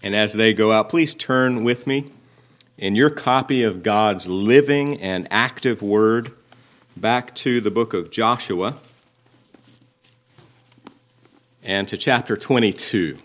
And as they go out, please turn with me in your copy of God's living and active word back to the book of Joshua and to chapter 22.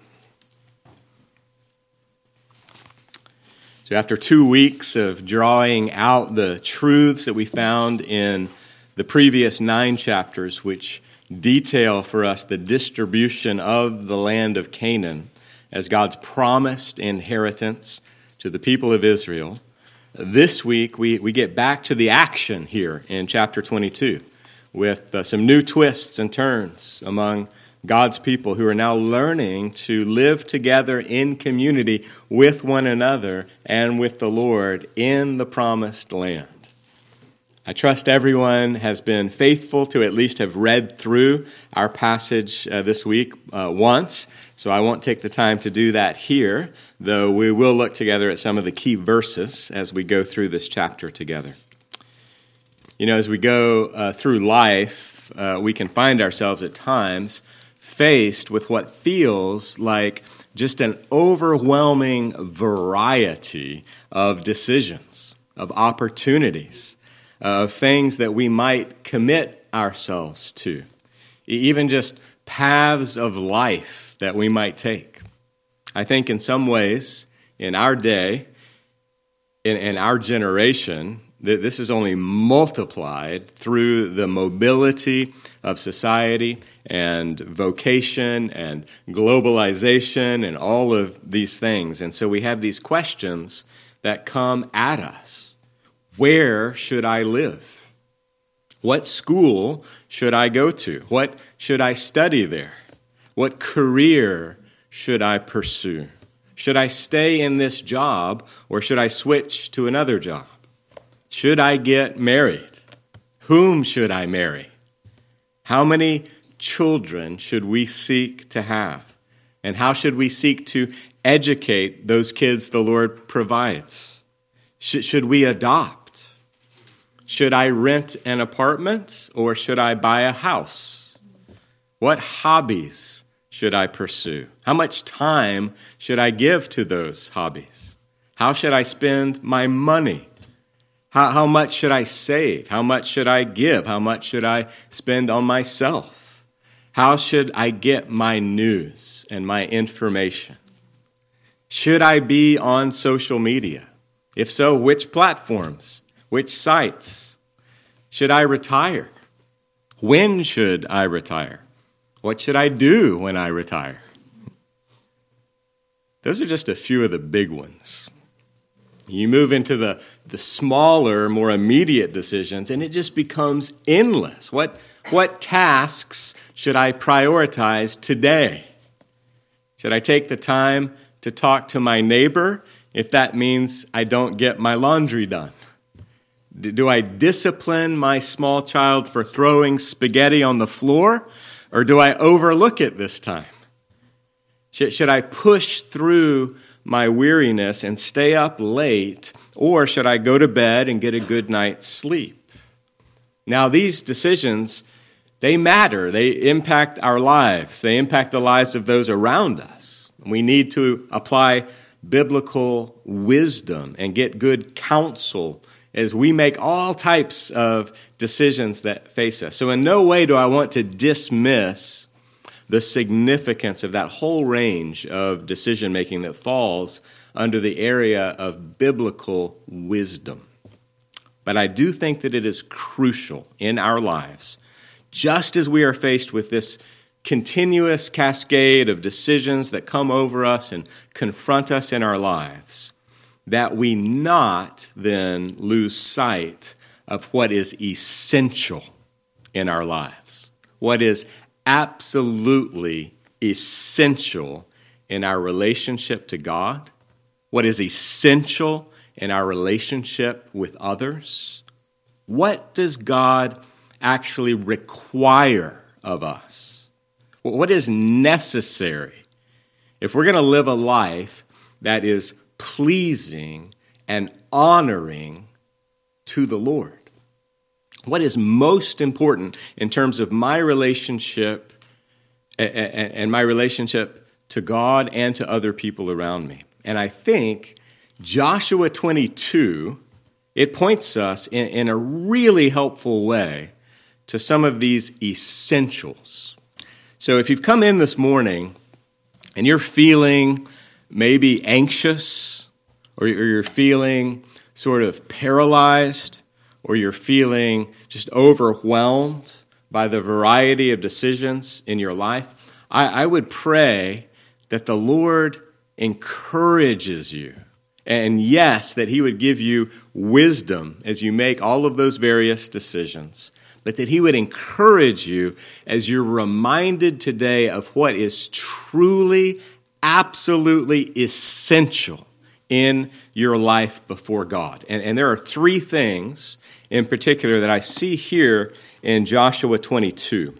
So after 2 weeks of drawing out the truths that we found in the previous 9 chapters, which detail for us the distribution of the land of Canaan as God's promised inheritance to the people of Israel, this week we get back to the action here in chapter 22 with some new twists and turns among God's people who are now learning to live together in community with one another and with the Lord in the promised land. I trust everyone has been faithful to at least have read through our passage this week once, so I won't take the time to do that here, though we will look together at some of the key verses as we go through this chapter together. You know, as we go through life, we can find ourselves at times faced with what feels like just an overwhelming variety of decisions, of opportunities, of things that we might commit ourselves to, even just paths of life that we might take. I think in some ways, in our day, in our generation, that this is only multiplied through the mobility of society and vocation and globalization and all of these things. And so we have these questions that come at us. Where should I live? What school should I go to? What should I study there? What career should I pursue? Should I stay in this job or should I switch to another job? Should I get married? Whom should I marry? How many children should we seek to have? And how should we seek to educate those kids the Lord provides? Should we adopt? Should I rent an apartment or should I buy a house? What hobbies should I pursue? How much time should I give to those hobbies? How should I spend my money? How much should I save? How much should I give? How much should I spend on myself? How should I get my news and my information? Should I be on social media? If so, which platforms? Which sites? Should I retire? When should I retire? What should I do when I retire? Those are just a few of the big ones. You move into the smaller, more immediate decisions, and it just becomes endless. What tasks should I prioritize today? Should I take the time to talk to my neighbor if that means I don't get my laundry done? Do I discipline my small child for throwing spaghetti on the floor, or do I overlook it this time? Should I push through my weariness and stay up late, or should I go to bed and get a good night's sleep? Now, these decisions, they matter. They impact our lives. They impact the lives of those around us. We need to apply biblical wisdom and get good counsel as we make all types of decisions that face us. So in no way do I want to dismiss the significance of that whole range of decision-making that falls under the area of biblical wisdom. But I do think that it is crucial in our lives, just as we are faced with this continuous cascade of decisions that come over us and confront us in our lives, that we not then lose sight of what is essential in our lives, what is absolutely essential in our relationship to God, what is essential in our relationship with others. What does God actually require of us? What is necessary if we're going to live a life that is pleasing and honoring to the Lord? What is most important in terms of my relationship and my relationship to God and to other people around me? And I think Joshua 22, it points us in a really helpful way to some of these essentials. So if you've come in this morning and you're feeling maybe anxious, or you're feeling sort of paralyzed, or you're feeling just overwhelmed by the variety of decisions in your life, I would pray that the Lord encourages you. And yes, that He would give you wisdom as you make all of those various decisions, but that He would encourage you as you're reminded today of what is truly, absolutely essential in your life before God. And there are three things in particular that I see here in Joshua 22.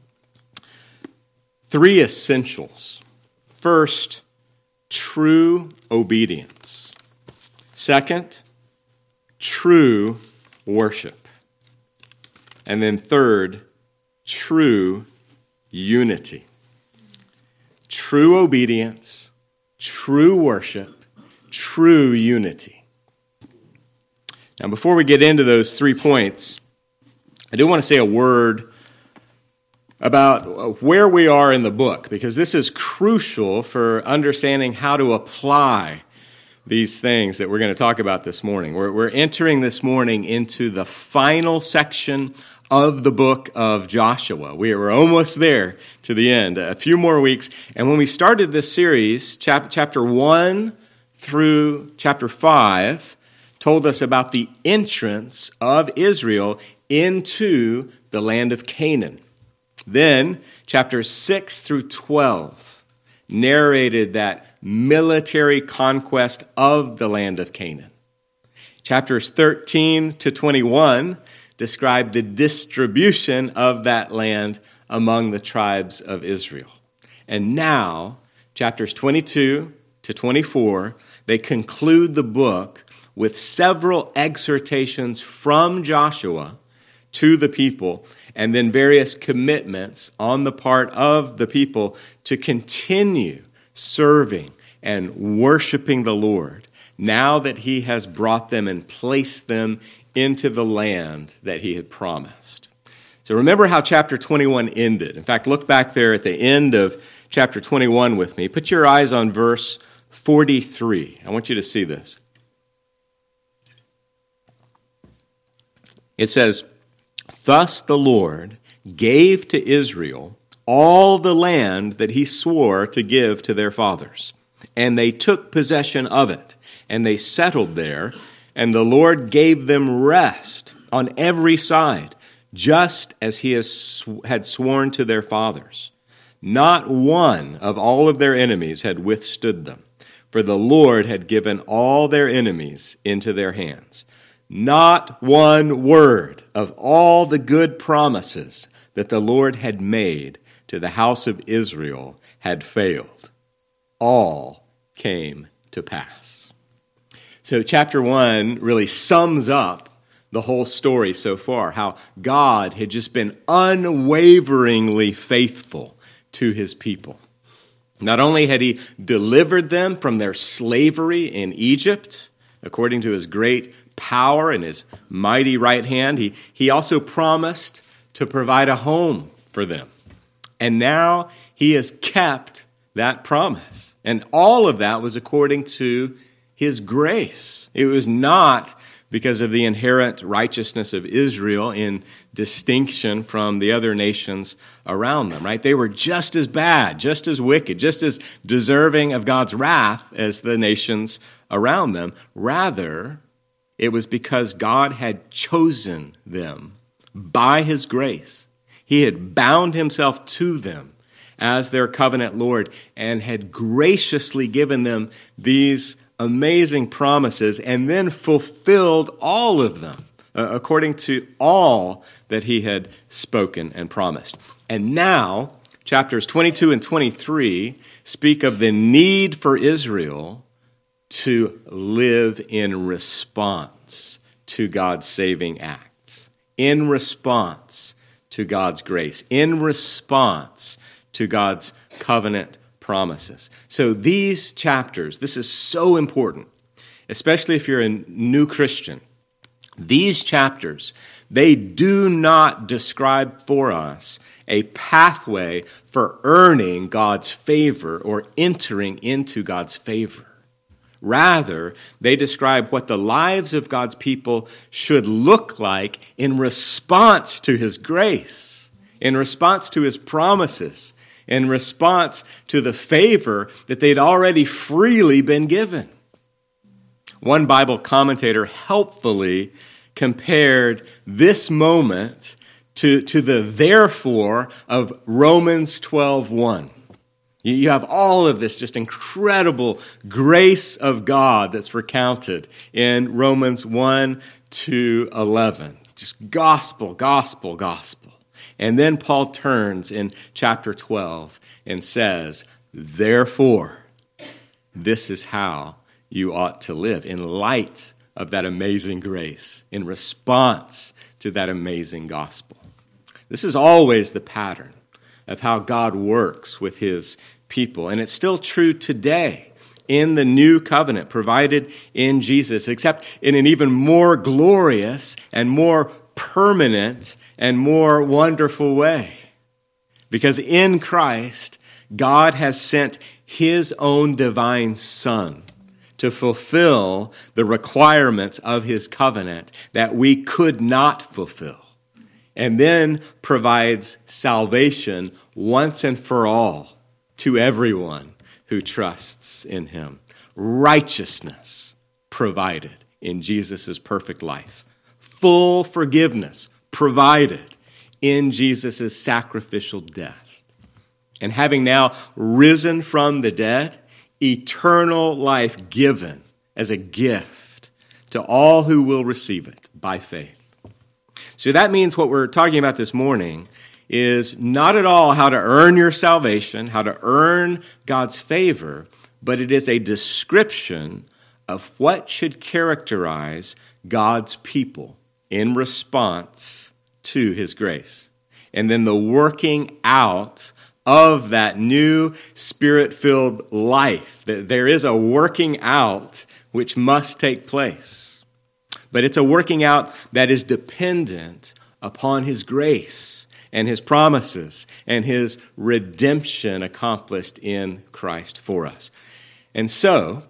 Three essentials. First, true obedience. Second, true worship. And then third, true unity. True obedience, true worship, true unity. Now, before we get into those 3 points, I do want to say a word about where we are in the book, because this is crucial for understanding how to apply these things that we're going to talk about this morning. We're entering this morning into the final section of the book of Joshua. We're almost there to the end, a few more weeks. And when we started this series, chapter 1 through chapter 5 told us about the entrance of Israel into the land of Canaan. Then, chapters 6 through 12 narrated that military conquest of the land of Canaan. Chapters 13 to 21 describe the distribution of that land among the tribes of Israel. And now, chapters 22 to 24, they conclude the book with several exhortations from Joshua to the people, and then various commitments on the part of the people to continue serving and worshiping the Lord now that He has brought them and placed them into the land that He had promised. So remember how chapter 21 ended. In fact, look back there at the end of chapter 21 with me. Put your eyes on verse 43. I want you to see this. It says, "Thus the Lord gave to Israel all the land that He swore to give to their fathers. And they took possession of it, and they settled there, and the Lord gave them rest on every side, just as He had sworn to their fathers. Not one of all of their enemies had withstood them, for the Lord had given all their enemies into their hands. Not one word of all the good promises that the Lord had made to the house of Israel had failed. All came to pass." So chapter 1 really sums up the whole story so far, how God had just been unwaveringly faithful to His people. Not only had He delivered them from their slavery in Egypt, according to His great power and His mighty right hand, he also promised to provide a home for them. And now He has kept that promise. And all of that was according to His grace. It was not because of the inherent righteousness of Israel in distinction from the other nations around them, right? They were just as bad, just as wicked, just as deserving of God's wrath as the nations around them. Rather, it was because God had chosen them by His grace. He had bound Himself to them as their covenant Lord and had graciously given them these amazing promises and then fulfilled all of them according to all that He had spoken and promised. And now, chapters 22 and 23 speak of the need for Israel to live in response to God's saving acts, in response to God's grace, in response to God's covenant promises. So these chapters, this is so important, especially if you're a new Christian. These chapters, they do not describe for us a pathway for earning God's favor or entering into God's favor. Rather, they describe what the lives of God's people should look like in response to His grace, in response to His promises, in response to the favor that they'd already freely been given. One Bible commentator helpfully compared this moment to the therefore of Romans 12:1. You have all of this just incredible grace of God that's recounted in Romans 1 to 11. Just gospel, gospel, gospel. And then Paul turns in chapter 12 and says, therefore, this is how you ought to live in light of that amazing grace, in response to that amazing gospel. This is always the pattern of how God works with His people. And it's still true today in the new covenant provided in Jesus, except in an even more glorious and more permanent and more wonderful way. Because in Christ, God has sent His own divine Son to fulfill the requirements of His covenant that we could not fulfill, and then provides salvation once and for all to everyone who trusts in Him. Righteousness provided in Jesus' perfect life. Full forgiveness provided in Jesus' sacrificial death. And having now risen from the dead, eternal life given as a gift to all who will receive it by faith. So that means what we're talking about this morning is not at all how to earn your salvation, how to earn God's favor, but it is a description of what should characterize God's people in response to His grace. And then the working out of that new Spirit-filled life. There is a working out which must take place. But it's a working out that is dependent upon His grace and His promises and His redemption accomplished in Christ for us. And so,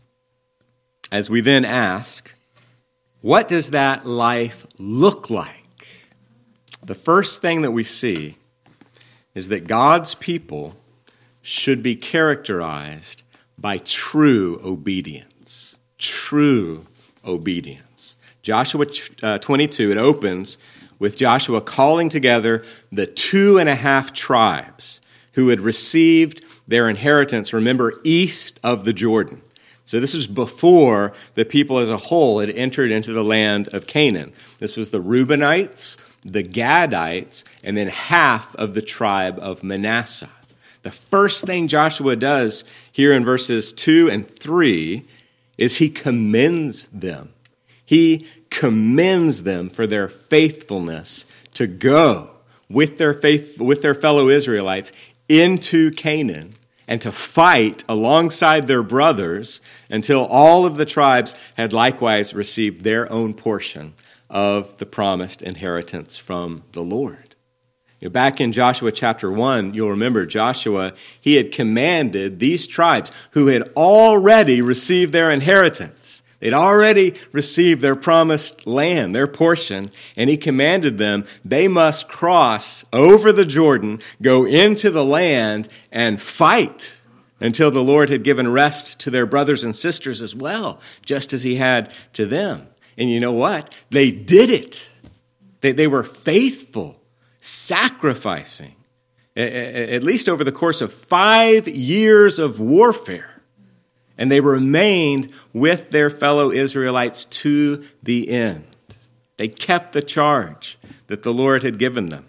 as we then ask, what does that life look like? The first thing that we see is that God's people should be characterized by true obedience. True obedience. Joshua 22, it opens with Joshua calling together the 2.5 tribes who had received their inheritance, remember, east of the Jordan. So this was before the people as a whole had entered into the land of Canaan. This was the Reubenites, the Gadites, and then half of the tribe of Manasseh. The first thing Joshua does here in verses 2 and 3 is he commends them. He commends them for their faithfulness to go with their fellow Israelites into Canaan and to fight alongside their brothers until all of the tribes had likewise received their own portion of the promised inheritance from the Lord. Back in Joshua chapter 1, you'll remember Joshua, he had commanded these tribes who had already received their inheritance. They'd already received their promised land, their portion, and he commanded them they must cross over the Jordan, go into the land, and fight until the Lord had given rest to their brothers and sisters as well, just as He had to them. And you know what? They did it. They were faithful, sacrificing, at least over the course of 5 years of warfare. And they remained with their fellow Israelites to the end. They kept the charge that the Lord had given them.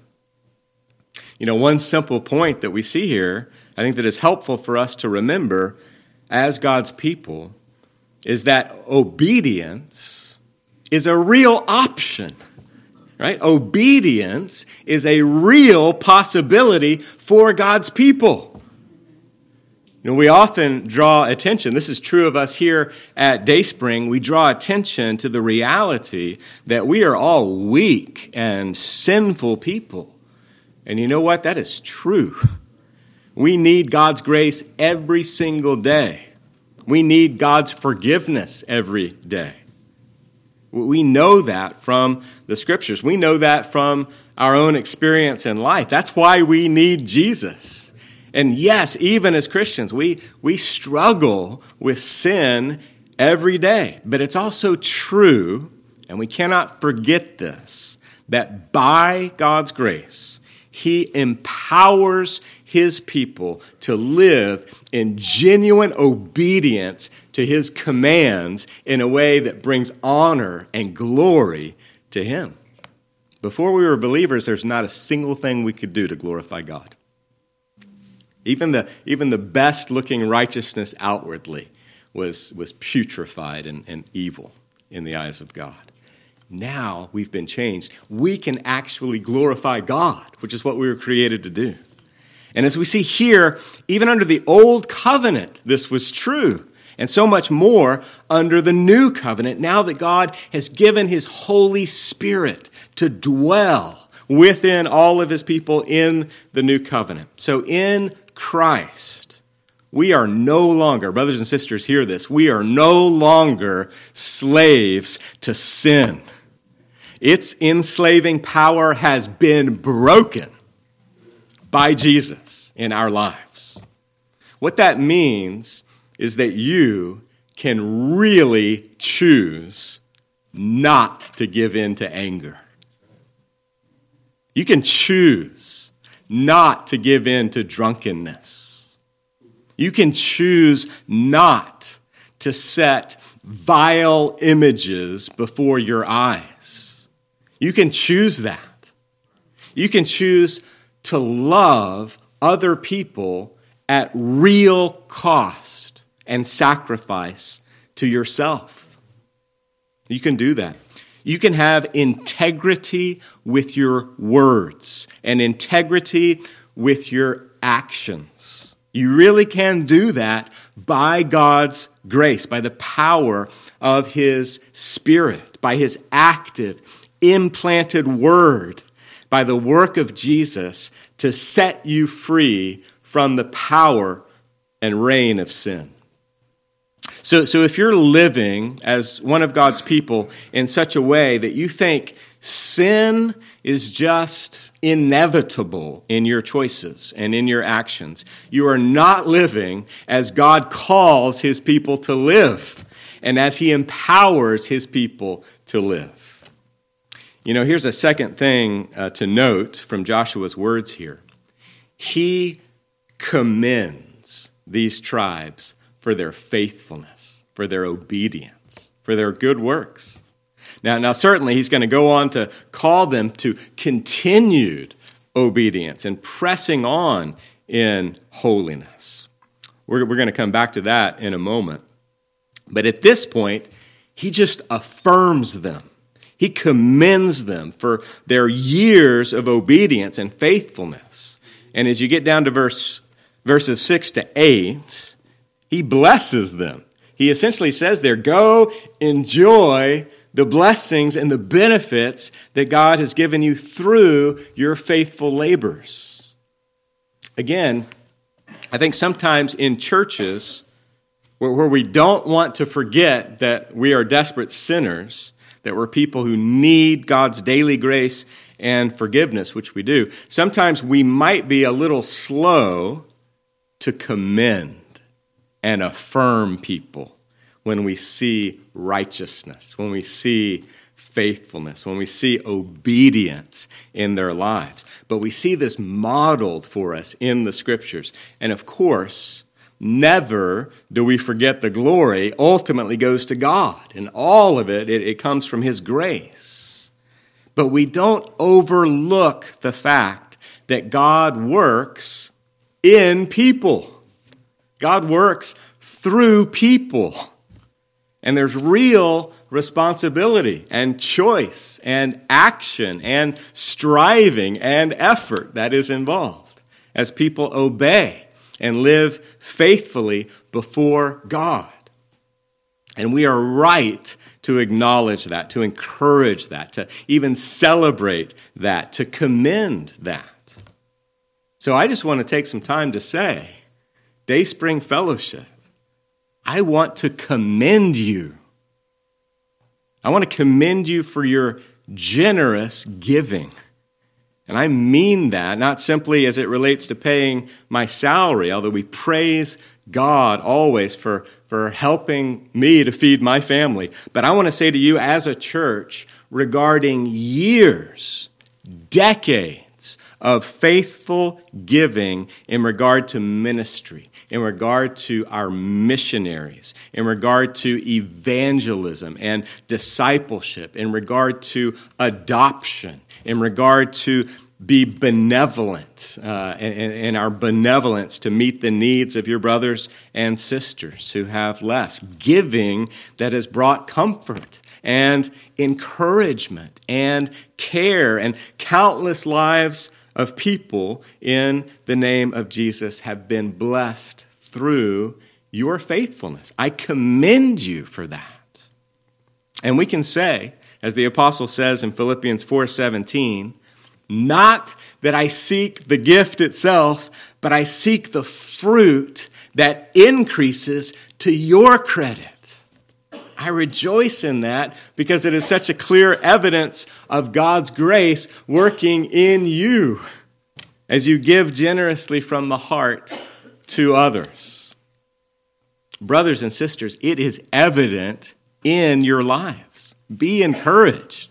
One simple point that we see here, I think that is helpful for us to remember as God's people, is that obedience is a real option, right? Obedience is a real possibility for God's people. We often draw attention, this is true of us here at Dayspring, we draw attention to the reality that we are all weak and sinful people. And you know what? That is true. We need God's grace every single day. We need God's forgiveness every day. We know that from the Scriptures. We know that from our own experience in life. That's why we need Jesus. And yes, even as Christians, we struggle with sin every day. But it's also true, and we cannot forget this, that by God's grace, He empowers His people to live in genuine obedience to His commands in a way that brings honor and glory to Him. Before we were believers, there's not a single thing we could do to glorify God. Even the best-looking righteousness outwardly was putrefied and evil in the eyes of God. Now we've been changed. We can actually glorify God, which is what we were created to do. And as we see here, even under the old covenant, this was true. And so much more under the new covenant, now that God has given His Holy Spirit to dwell within all of His people in the new covenant. So in Christ, we are no longer, brothers and sisters, hear this, we are no longer slaves to sin. Its enslaving power has been broken by Jesus in our lives. What that means is that you can really choose not to give in to anger. You can choose not to give in to drunkenness. You can choose not to set vile images before your eyes. You can choose that. You can choose to love other people at real cost and sacrifice to yourself. You can do that. You can have integrity with your words and integrity with your actions. You really can do that by God's grace, by the power of His Spirit, by His active, implanted word, by the work of Jesus to set you free from the power and reign of sin. So if you're living as one of God's people in such a way that you think sin is just inevitable in your choices and in your actions, you are not living as God calls His people to live and as He empowers His people to live. Here's a second thing to note from Joshua's words here. He commends these tribes for their faithfulness, for their obedience, for their good works. Now certainly he's going to go on to call them to continued obedience and pressing on in holiness. We're going to come back to that in a moment. But at this point, he just affirms them. He commends them for their years of obedience and faithfulness. And as you get down to verses 6 to 8, he blesses them. He essentially says there, go enjoy the blessings and the benefits that God has given you through your faithful labors. Again, I think sometimes in churches where we don't want to forget that we are desperate sinners, that we're people who need God's daily grace and forgiveness, which we do, sometimes we might be a little slow to commend and affirm people when we see righteousness, when we see faithfulness, when we see obedience in their lives. But we see this modeled for us in the Scriptures. And of course, never do we forget the glory ultimately goes to God. And all of it comes from His grace. But we don't overlook the fact that God works in people. God works through people. And there's real responsibility and choice and action and striving and effort that is involved as people obey and live faithfully before God. And we are right to acknowledge that, to encourage that, to even celebrate that, to commend that. So I just want to take some time to say, Dayspring Fellowship, I want to commend you. I want to commend you for your generous giving. And I mean that, not simply as it relates to paying my salary, although we praise God always for helping me to feed my family. But I want to say to you as a church, regarding years, decades of faithful giving in regard to ministry, in regard to our missionaries, in regard to evangelism and discipleship, in regard to adoption, in regard to be benevolent in our benevolence to meet the needs of your brothers and sisters who have less. Giving that has brought comfort and encouragement and care, and countless lives of people in the name of Jesus have been blessed through your faithfulness. I commend you for that. And we can say, as the apostle says in Philippians 4:17, not that I seek the gift itself, but I seek the fruit that increases to your credit. I rejoice in that because it is such a clear evidence of God's grace working in you as you give generously from the heart to others. Brothers and sisters, it is evident in your lives. Be encouraged.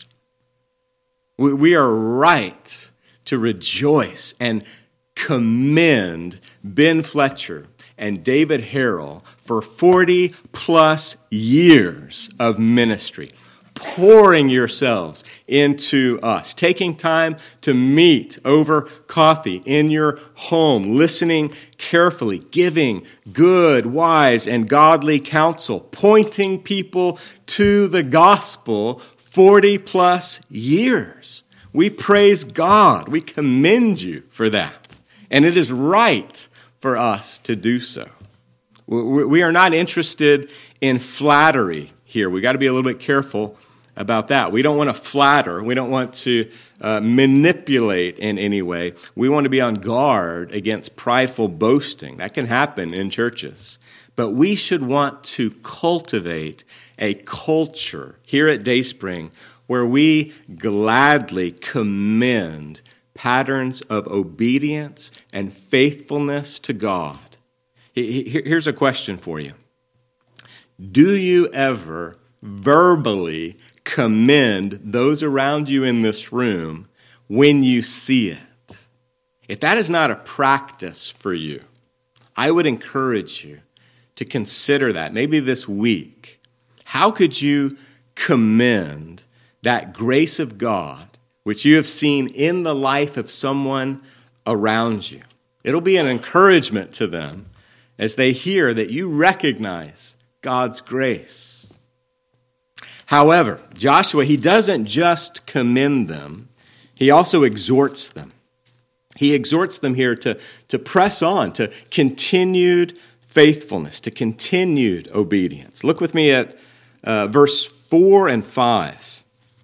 We are right to rejoice and commend Ben Fletcher and David Harrell for 40 plus years of ministry, pouring yourselves into us, taking time to meet over coffee in your home, listening carefully, giving good, wise, and godly counsel, pointing people to the gospel 40 plus years. We praise God. We commend you for that. And it is right for us to do so. We are not interested in flattery here. We got to be a little bit careful about that. We don't want to flatter. We don't want to manipulate in any way. We want to be on guard against prideful boasting. That can happen in churches. But we should want to cultivate a culture here at Dayspring where we gladly commend patterns of obedience and faithfulness to God. Here's a question for you. Do you ever verbally commend those around you in this room when you see it? If that is not a practice for you, I would encourage you to consider that, maybe this week. How could you commend that grace of God which you have seen in the life of someone around you? It'll be an encouragement to them as they hear that you recognize God's grace. However, Joshua, he doesn't just commend them, he also exhorts them. He exhorts them here to press on, to continued faithfulness, to continued obedience. Look with me at verse 4 and 5.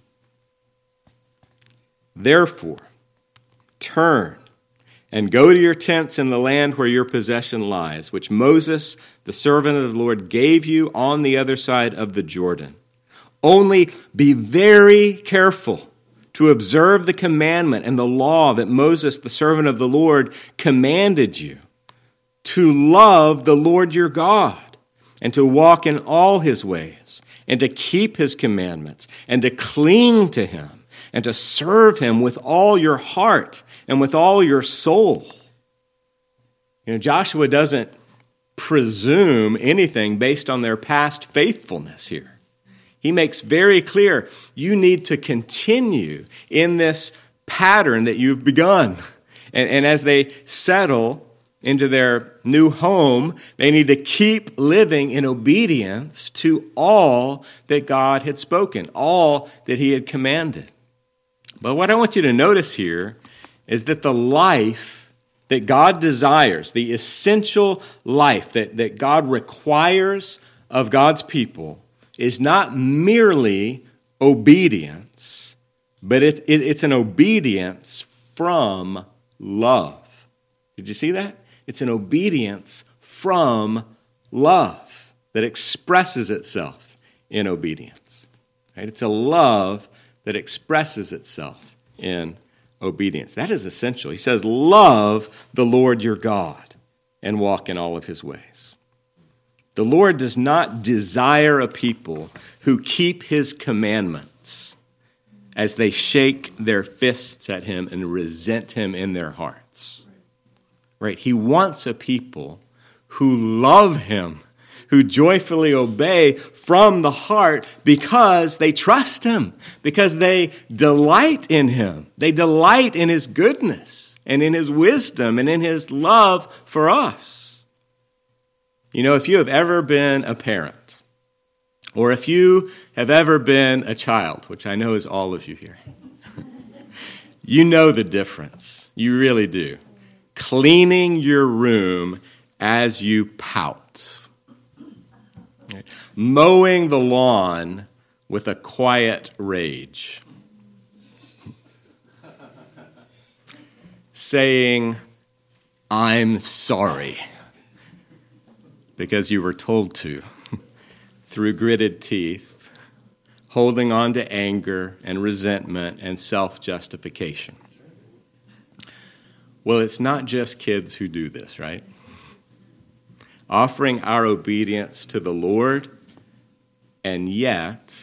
Therefore, turn and go to your tents in the land where your possession lies, which Moses, the servant of the Lord, gave you on the other side of the Jordan. Only be very careful to observe the commandment and the law that Moses, the servant of the Lord, commanded you, to love the Lord your God, and to walk in all his ways, and to keep his commandments, and to cling to him, and to serve him with all your heart and with all your soul. You know, Joshua doesn't presume anything based on their past faithfulness here. He makes very clear you need to continue in this pattern that you've begun. And as they settle into their new home, they need to keep living in obedience to all that God had spoken, all that he had commanded. But what I want you to notice here is that the life that God desires, the essential life that God requires of God's people, is not merely obedience, but it's an obedience from love. Did you see that? It's an obedience from love that expresses itself in obedience. Right? It's a love that expresses itself in obedience. That is essential. He says, love the Lord your God and walk in all of his ways. The Lord does not desire a people who keep his commandments as they shake their fists at him and resent him in their hearts. Right? He wants a people who love him, who joyfully obey from the heart because they trust him, because they delight in him. They delight in his goodness and in his wisdom and in his love for us. You know, if you have ever been a parent, or if you have ever been a child, which I know is all of you here, you know the difference. You really do. Cleaning your room as you pout. Mowing the lawn with a quiet rage. Saying, I'm sorry, because you were told to, through gritted teeth, holding on to anger and resentment and self-justification. Well, it's not just kids who do this, right? Offering our obedience to the Lord and yet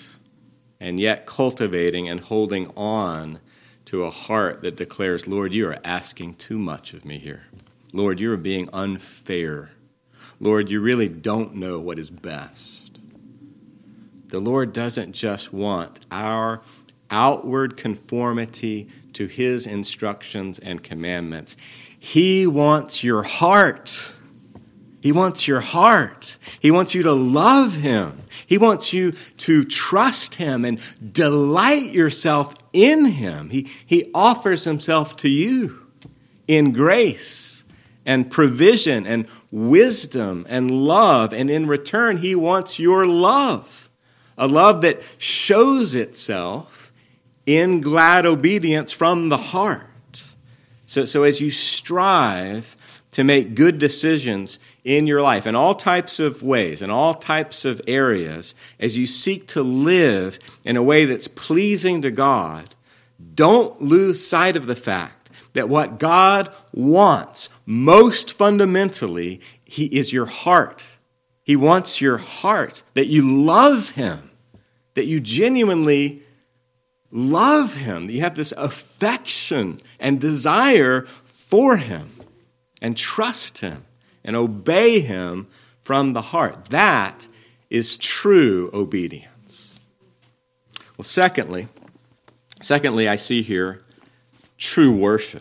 cultivating and holding on to a heart that declares, Lord, you are asking too much of me here. Lord, you are being unfair. Lord, you really don't know what is best. The Lord doesn't just want our outward conformity to his instructions and commandments. He wants your heart. He wants your heart. He wants you to love him. He wants you to trust him and delight yourself in him. He offers himself to you in grace and provision and wisdom and love. And in return, he wants your love, a love that shows itself in glad obedience from the heart. So as you strive to make good decisions in your life in all types of ways, in all types of areas, as you seek to live in a way that's pleasing to God, don't lose sight of the fact that what God wants most fundamentally is your heart. He wants your heart, that you love him, that you genuinely love him, that you have this affection and desire for him, and trust him and obey him from the heart. That is true obedience. Well, secondly, I see here true worship.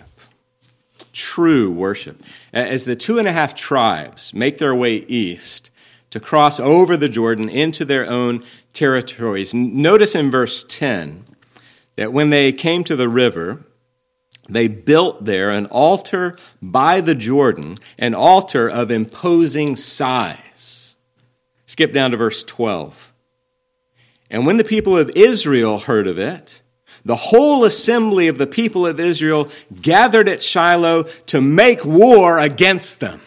True worship. As the 2.5 tribes make their way east to cross over the Jordan into their own territories, notice in verse 10 that when they came to the river, they built there an altar by the Jordan, an altar of imposing size. Skip down to verse 12. And when the people of Israel heard of it, the whole assembly of the people of Israel gathered at Shiloh to make war against them.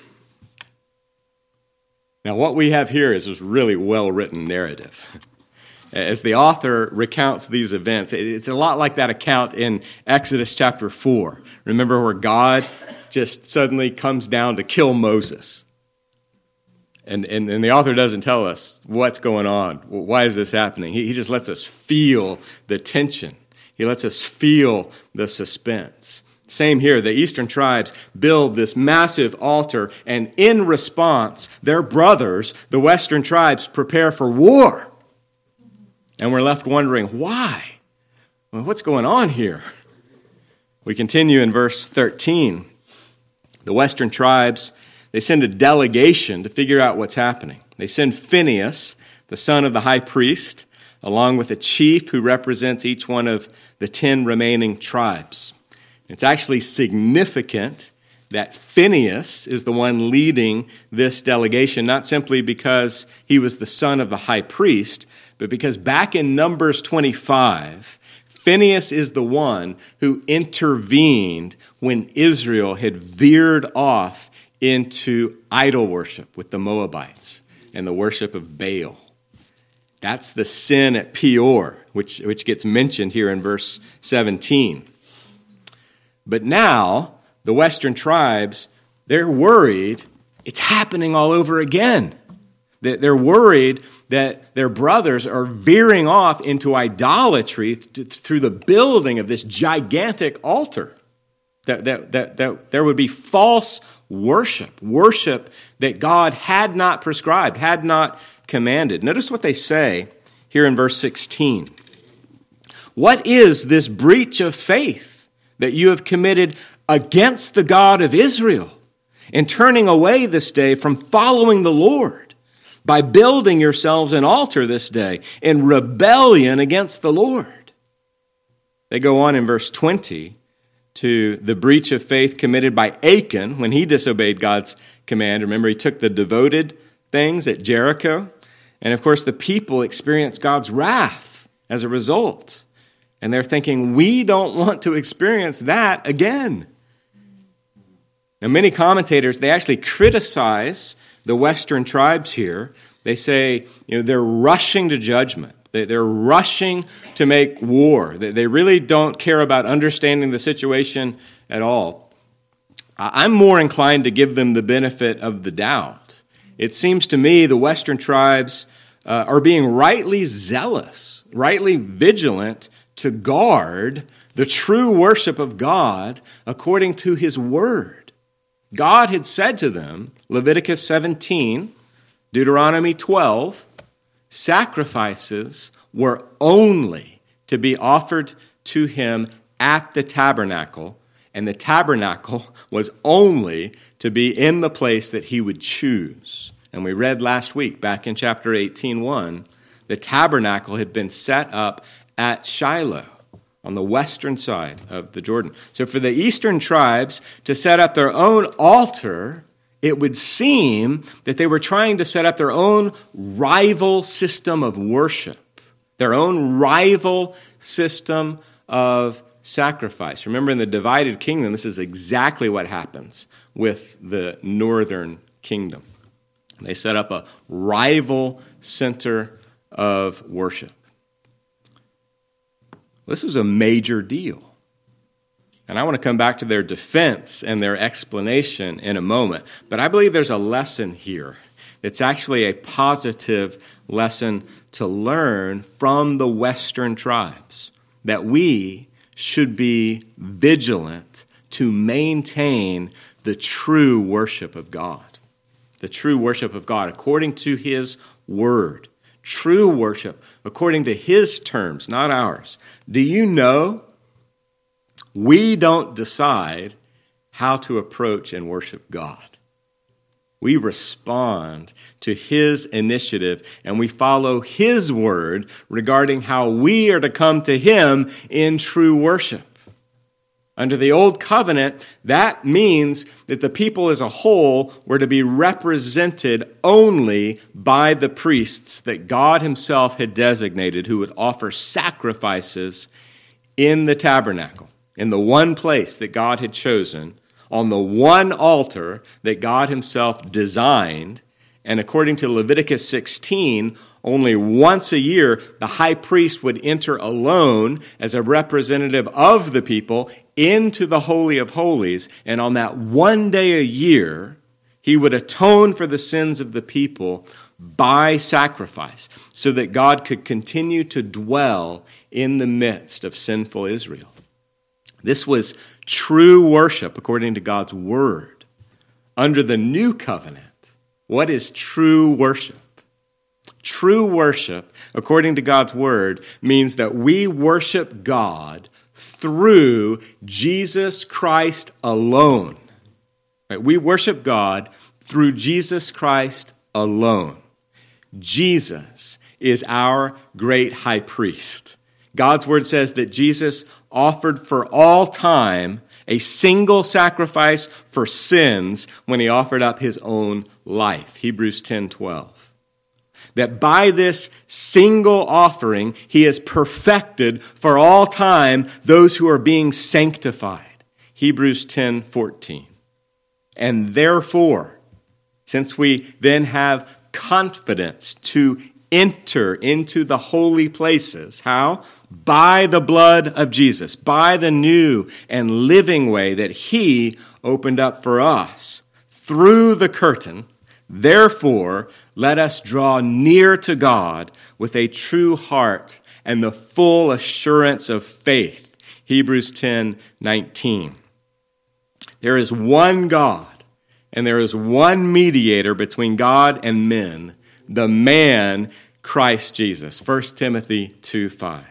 Now, what we have here is this really well-written narrative. As the author recounts these events, it's a lot like that account in Exodus chapter 4. Remember where God just suddenly comes down to kill Moses. And the author doesn't tell us what's going on. Why is this happening? He just lets us feel the tension. He lets us feel the suspense. Same here, the eastern tribes build this massive altar, and in response, their brothers, the western tribes, prepare for war. And we're left wondering, why? Well, what's going on here? We continue in verse 13. The western tribes, they send a delegation to figure out what's happening. They send Phinehas, the son of the high priest, along with a chief who represents each one of the 10 remaining tribes. It's actually significant that Phinehas is the one leading this delegation, not simply because he was the son of the high priest, but because back in Numbers 25, Phinehas is the one who intervened when Israel had veered off into idol worship with the Moabites and the worship of Baal. That's the sin at Peor, which gets mentioned here in verse 17. But now, the western tribes, they're worried it's happening all over again. They're worried that their brothers are veering off into idolatry through the building of this gigantic altar. That there would be false worship that God had not prescribed, had not commanded. Notice what they say here in verse 16. What is this breach of faith that you have committed against the God of Israel in turning away this day from following the Lord by building yourselves an altar this day in rebellion against the Lord? They go on in verse 20 to the breach of faith committed by Achan when he disobeyed God's command. Remember, he took the devoted things at Jericho. And of course, the people experienced God's wrath as a result. And they're thinking, we don't want to experience that again. Now, many commentators, they actually criticize the western tribes here. They say, they're rushing to judgment. They're rushing to make war. They really don't care about understanding the situation at all. I'm more inclined to give them the benefit of the doubt. It seems to me the western tribes are being rightly zealous, rightly vigilant to guard the true worship of God according to his word. God had said to them, Leviticus 17, Deuteronomy 12, sacrifices were only to be offered to him at the tabernacle, and the tabernacle was only to be in the place that he would choose. And we read last week, back in chapter 18:1, the tabernacle had been set up at Shiloh on the western side of the Jordan. So for the eastern tribes to set up their own altar, it would seem that they were trying to set up their own rival system of worship, their own rival system of sacrifice. Remember, in the divided kingdom, this is exactly what happens with the northern kingdom. They set up a rival center of worship. This was a major deal. And I want to come back to their defense and their explanation in a moment. But I believe there's a lesson here. It's actually a positive lesson to learn from the Western tribes, that we should be vigilant to maintain the true worship of God. The true worship of God according to his word. True worship according to his terms, not ours. Do you know we don't decide how to approach and worship God? We respond to his initiative and we follow his word regarding how we are to come to him in true worship. Under the Old Covenant, that means that the people as a whole were to be represented only by the priests that God himself had designated who would offer sacrifices in the tabernacle, in the one place that God had chosen, on the one altar that God himself designed. And according to Leviticus 16, only once a year the high priest would enter alone as a representative of the people into the Holy of Holies. And on that one day a year, he would atone for the sins of the people by sacrifice so that God could continue to dwell in the midst of sinful Israel. This was true worship according to God's word. Under the new covenant, what is true worship? True worship, according to God's word, means that we worship God through Jesus Christ alone. Right? We worship God through Jesus Christ alone. Jesus is our great high priest. God's word says that Jesus offered for all time a single sacrifice for sins when he offered up his own life. Hebrews 10:12. That by this single offering, he has perfected for all time those who are being sanctified. Hebrews 10:14. And therefore, since we then have confidence to enter into the holy places, how? By the blood of Jesus, by the new and living way that he opened up for us through the curtain. Therefore, let us draw near to God with a true heart and the full assurance of faith. Hebrews 10:19. There is one God, and there is one mediator between God and men, the man Christ Jesus. 1 Timothy 2:5.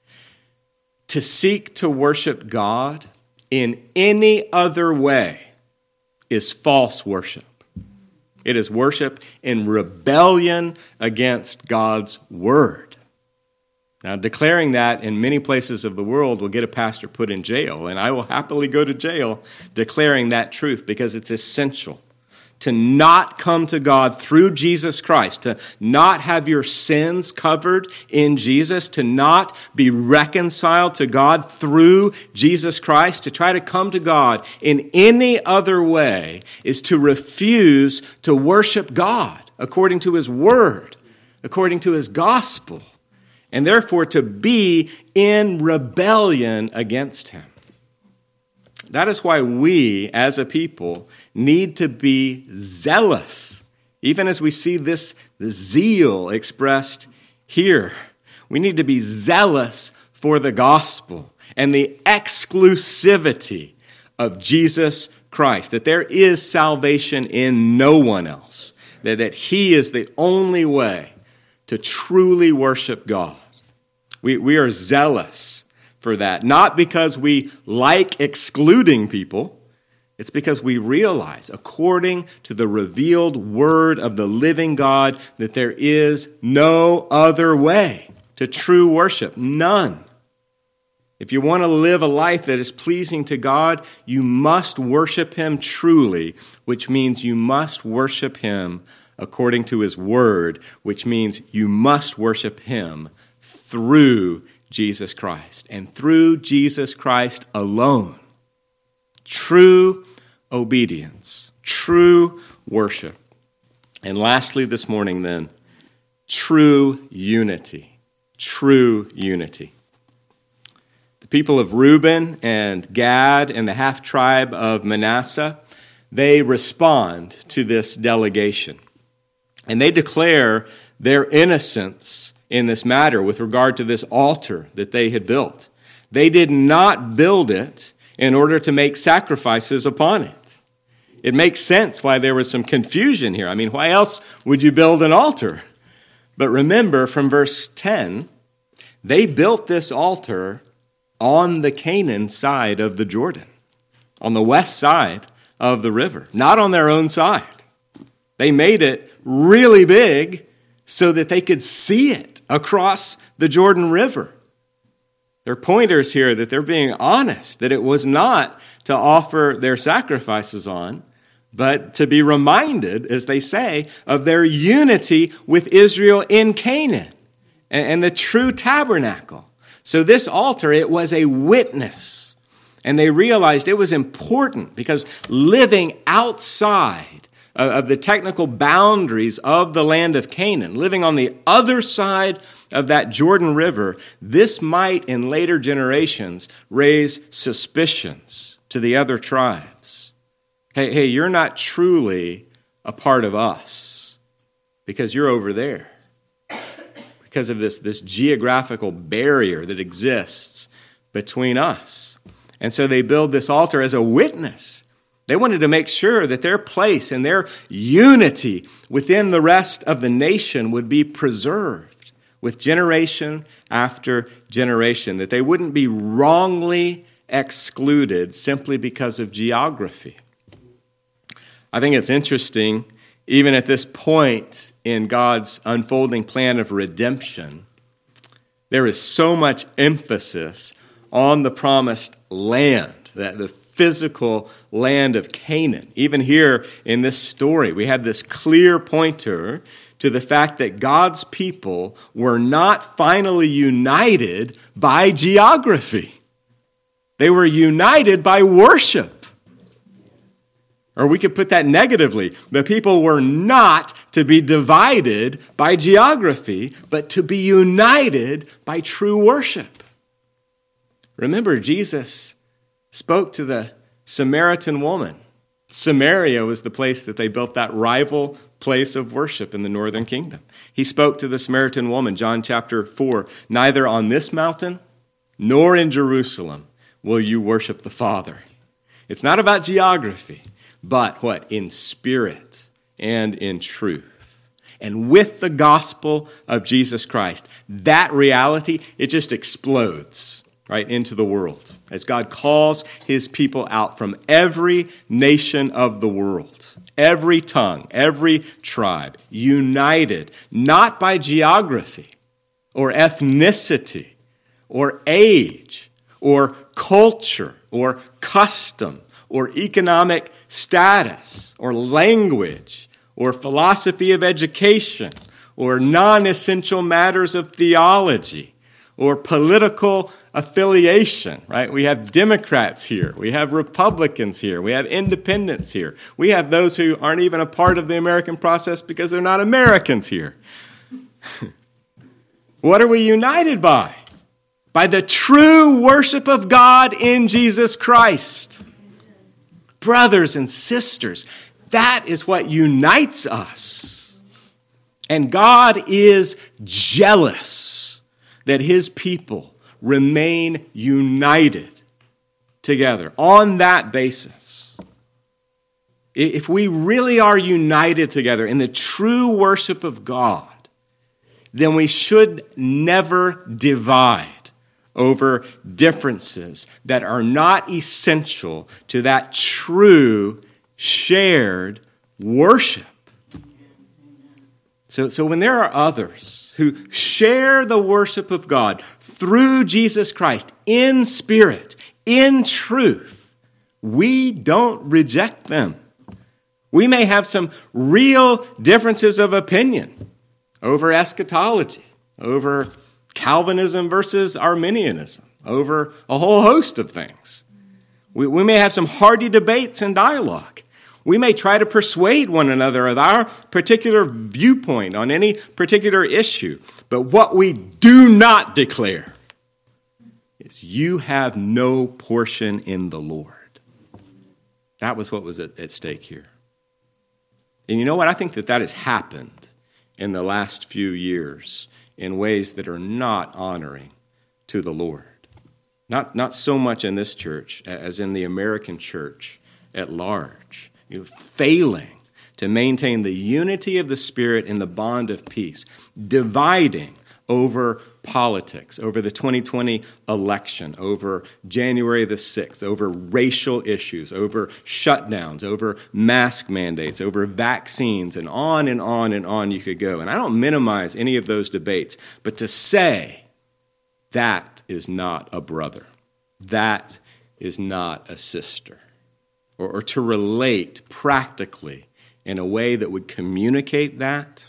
To seek to worship God in any other way is false worship. It is worship in rebellion against God's word. Now, declaring that in many places of the world will get a pastor put in jail, and I will happily go to jail declaring that truth because it's essential to not come to God through Jesus Christ, to not have your sins covered in Jesus, to not be reconciled to God through Jesus Christ. To try to come to God in any other way is to refuse to worship God according to his word, according to his gospel, and therefore to be in rebellion against him. That is why we, as a people, need to be zealous, even as we see the zeal expressed here. We need to be zealous for the gospel and the exclusivity of Jesus Christ, that there is salvation in no one else, that he is the only way to truly worship God. We are zealous for that, not because we like excluding people. It's because we realize, according to the revealed word of the living God, that there is no other way to true worship. None. If you want to live a life that is pleasing to God, you must worship him truly, which means you must worship him according to his word, which means you must worship him through Jesus Christ, and through Jesus Christ alone. True obedience, true worship. And lastly this morning then, true unity. True unity. The people of Reuben and Gad and the half-tribe of Manasseh, they respond to this delegation. And they declare their innocence in this matter with regard to this altar that they had built. They did not build it in order to make sacrifices upon it. It makes sense why there was some confusion here. I mean, why else would you build an altar? But remember from verse 10, they built this altar on the Canaan side of the Jordan, on the west side of the river, not on their own side. They made it really big so that they could see it across the Jordan River. There are pointers here that they're being honest, that it was not to offer their sacrifices on, but to be reminded, as they say, of their unity with Israel in Canaan and the true tabernacle. So this altar, it was a witness, and they realized it was important because living outside of the technical boundaries of the land of Canaan, living on the other side of that Jordan River, this might in later generations raise suspicions to the other tribes. Hey, you're not truly a part of us because you're over there. Because of this geographical barrier that exists between us. And so they build this altar as a witness. They wanted to make sure that their place and their unity within the rest of the nation would be preserved with generation after generation, that they wouldn't be wrongly excluded simply because of geography. I think it's interesting, even at this point in God's unfolding plan of redemption, there is so much emphasis on the promised land, that the physical land of Canaan. Even here in this story, we have this clear pointer to the fact that God's people were not finally united by geography. They were united by worship. Or we could put that negatively. The people were not to be divided by geography, but to be united by true worship. Remember, Jesus spoke to the Samaritan woman. Samaria was the place that they built that rival place of worship in the northern kingdom. He spoke to the Samaritan woman, John chapter 4, "Neither on this mountain nor in Jerusalem will you worship the Father." It's not about geography, but what? In spirit and in truth. And with the gospel of Jesus Christ, that reality, it just explodes right into the world as God calls his people out from every nation of the world, every tongue, every tribe, united not by geography or ethnicity or age or culture or custom or economic status or language or philosophy of education or non-essential matters of theology or political affiliation, right? We have Democrats here. We have Republicans here. We have independents here. We have those who aren't even a part of the American process because they're not Americans here. What are we united by? By the true worship of God in Jesus Christ. Brothers and sisters, that is what unites us. And God is jealous that his people remain united together on that basis. If we really are united together in the true worship of God, then we should never divide over differences that are not essential to that true shared worship. So when there are others who share the worship of God through Jesus Christ in spirit, in truth, we don't reject them. We may have some real differences of opinion over eschatology, over Calvinism versus Arminianism, over a whole host of things. We may have some hearty debates and dialogue. We may try to persuade one another of our particular viewpoint on any particular issue. But what we do not declare is you have no portion in the Lord. That was what was at stake here. And you know what? I think that has happened in the last few years in ways that are not honoring to the Lord. Not so much in this church as in the American church at large. Failing to maintain the unity of the Spirit in the bond of peace, dividing over politics, over the 2020 election, over January the 6th, over racial issues, over shutdowns, over mask mandates, over vaccines, and on and on and on you could go. And I don't minimize any of those debates, but to say that is not a brother, that is not a sister, or to relate practically in a way that would communicate that,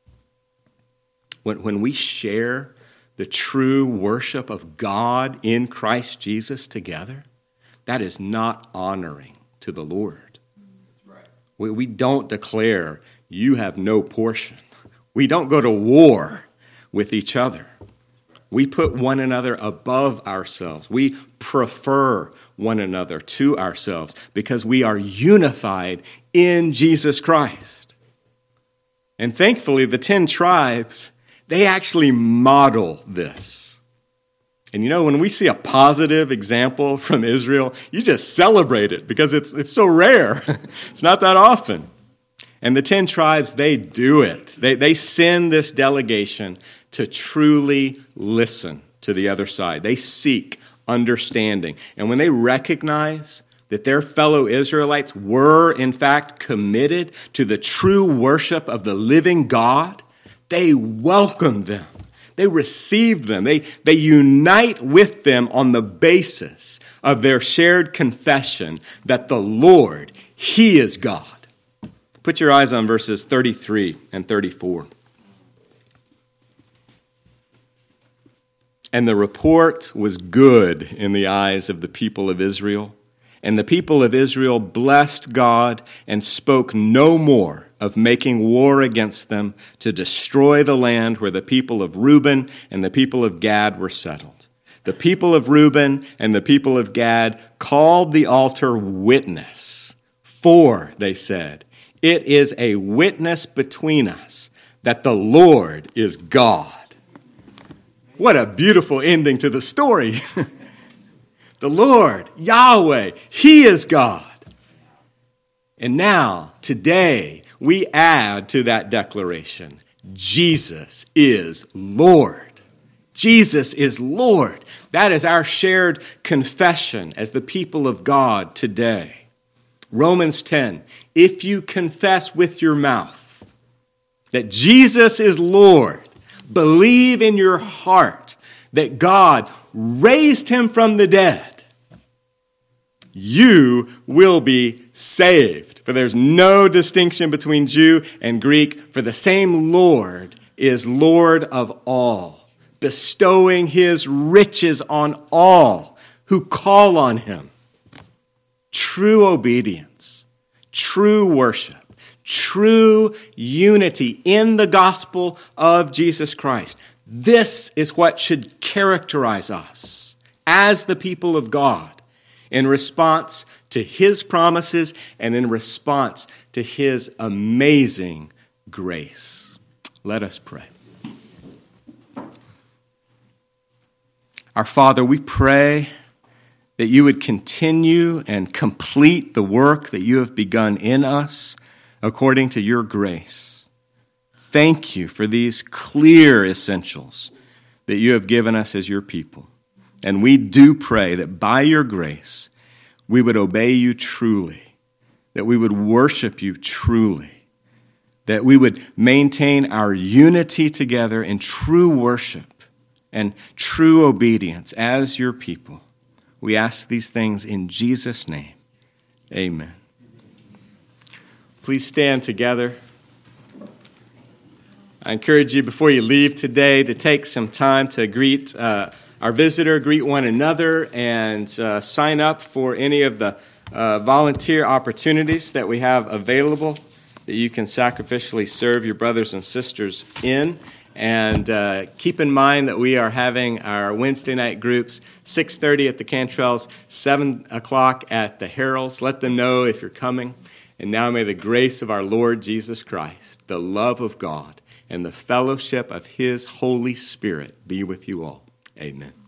when we share the true worship of God in Christ Jesus together, that is not honoring to the Lord. Right. We don't declare, you have no portion. We don't go to war with each other. We put one another above ourselves. We prefer one another to ourselves because we are unified in Jesus Christ. And thankfully, the 10 tribes, they actually model this. And you know, when we see a positive example from Israel, you just celebrate it because it's so rare. It's not that often. And the 10 tribes, they do it. They send this delegation to truly listen to the other side. They seek understanding. And when they recognize that their fellow Israelites were, in fact, committed to the true worship of the living God, they welcome them. They received them. They unite with them on the basis of their shared confession that the Lord, He is God. Put your eyes on verses 33 and 34. And the report was good in the eyes of the people of Israel. And the people of Israel blessed God and spoke no more of making war against them to destroy the land where the people of Reuben and the people of Gad were settled. The people of Reuben and the people of Gad called the altar witness. For, they said, it is a witness between us that the Lord is God. What a beautiful ending to the story. The Lord, Yahweh, He is God. And now, today, we add to that declaration, Jesus is Lord. Jesus is Lord. That is our shared confession as the people of God today. Romans 10, if you confess with your mouth that Jesus is Lord, believe in your heart that God raised Him from the dead, you will be saved. For there's no distinction between Jew and Greek, for the same Lord is Lord of all, bestowing His riches on all who call on Him. True obedience, true worship, true unity in the gospel of Jesus Christ. This is what should characterize us as the people of God in response to His promises and in response to His amazing grace. Let us pray. Our Father, we pray that You would continue and complete the work that You have begun in us according to Your grace. Thank You for these clear essentials that You have given us as Your people. And we do pray that by Your grace, we would obey You truly, that we would worship You truly, that we would maintain our unity together in true worship and true obedience as Your people. We ask these things in Jesus' name. Amen. Please stand together. I encourage you before you leave today to take some time to greet our visitor, greet one another, and sign up for any of the volunteer opportunities that we have available that you can sacrificially serve your brothers and sisters in. And keep in mind that we are having our Wednesday night groups, 6:30 at the Cantrells, 7 o'clock at the Heralds. Let them know if you're coming. And now may the grace of our Lord Jesus Christ, the love of God, and the fellowship of His Holy Spirit be with you all. Amen.